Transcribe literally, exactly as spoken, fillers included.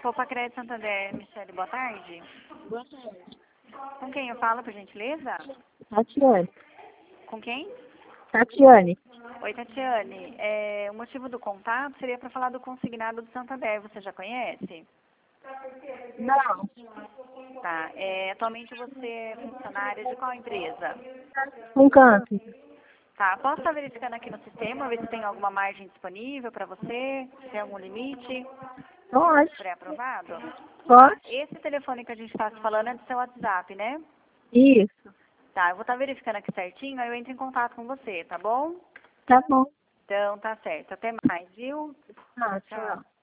Copa Crédito Santander, Michele, boa tarde. Boa tarde. Com quem eu falo, por gentileza? Tatiane. Com quem? Tatiane. Oi, Tatiane. É, o motivo do contato seria para falar do consignado do Santander. Você já conhece? Não. Tá. É, atualmente você é funcionária de qual empresa? Um canto. Tá. Posso estar verificando aqui no sistema, ver se tem alguma margem disponível para você? Se tem algum limite Pode. pré-aprovado? Pode? Esse telefone que a gente está falando é do seu WhatsApp, né? Isso. Tá, eu vou estar verificando aqui certinho, aí eu entro em contato com você, tá bom? Tá bom. Então, tá certo. Até mais, viu? Tá, Tchau. tchau.